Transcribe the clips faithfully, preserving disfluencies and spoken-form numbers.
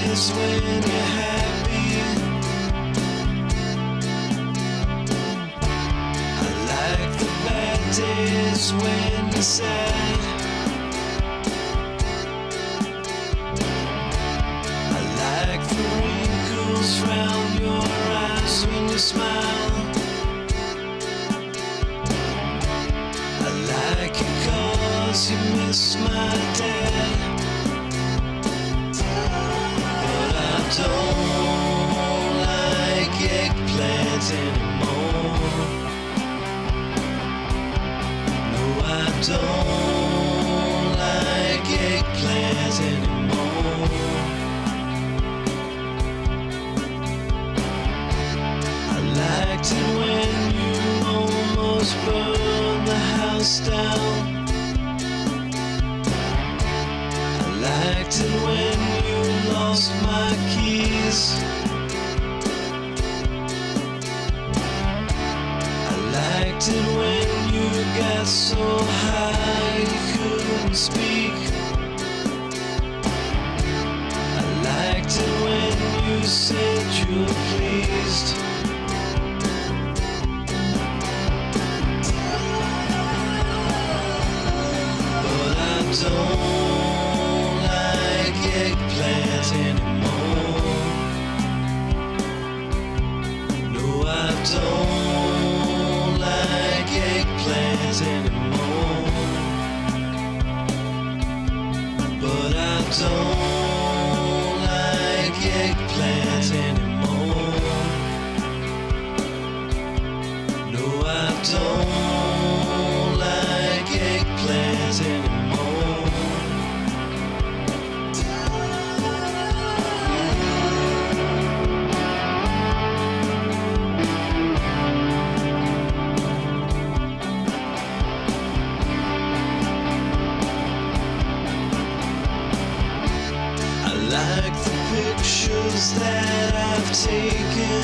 days when you're happy. I like the bad days when you're sad. I like the wrinkles round your eyes when you smile. I like it 'cause you miss my dad. But I don't like eggplant anymore. No, I don't like eggplant anymore. I liked it when you almost burned the house down. I liked it when you lost my keys. I liked it when you got so high you couldn't speak. I liked it when you said you were pleased. But I don't like eggplant anymore. No, I don't like eggplant anymore. But I don't like eggplant anymore. No, I don't like eggplant anymore. I like the pictures that I've taken.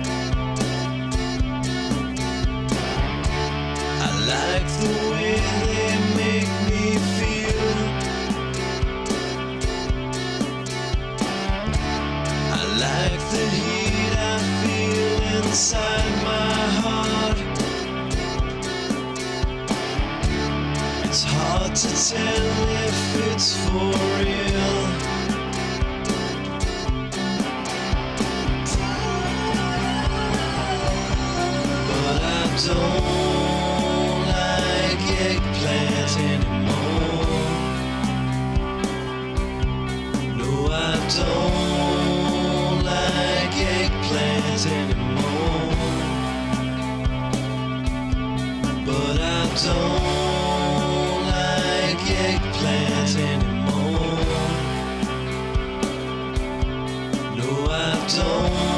I like the way they make me feel. I like the heat I feel inside my heart. It's hard to tell if it's for real. But I don't like eggplant anymore. No, I don't like eggplant anymore. But I don't like eggplant anymore. No, I don't